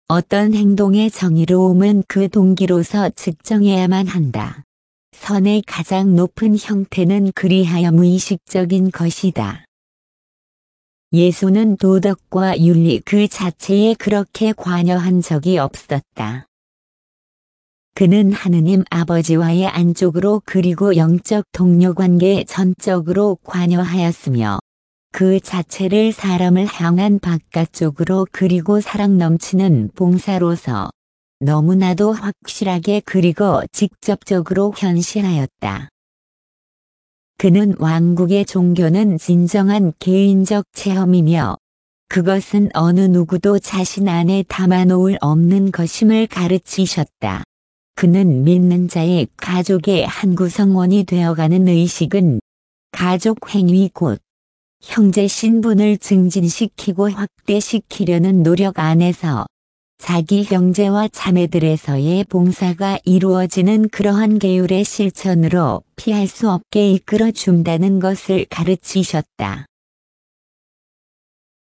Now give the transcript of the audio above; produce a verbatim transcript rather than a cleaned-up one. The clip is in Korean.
어떤 행동의 정의로움은 그 동기로서 측정해야만 한다. 선의 가장 높은 형태는 그리하여 무의식적인 것이다. 예수는 도덕과 윤리 그 자체에 그렇게 관여한 적이 없었다. 그는 하느님 아버지와의 안쪽으로 그리고 영적 동료관계에 전적으로 관여하였으며 그 자체를 사람을 향한 바깥쪽으로 그리고 사랑 넘치는 봉사로서 너무나도 확실하게 그리고 직접적으로 현실하였다. 그는 왕국의 종교는 진정한 개인적 체험이며 그것은 어느 누구도 자신 안에 담아놓을 없는 것임을 가르치셨다. 그는 믿는 자의 가족의 한 구성원이 되어가는 의식은 가족 행위 곧 형제 신분을 증진시키고 확대시키려는 노력 안에서 자기 형제와 자매들에서의 봉사가 이루어지는 그러한 계율의 실천으로 피할 수 없게 이끌어 준다는 것을 가르치셨다.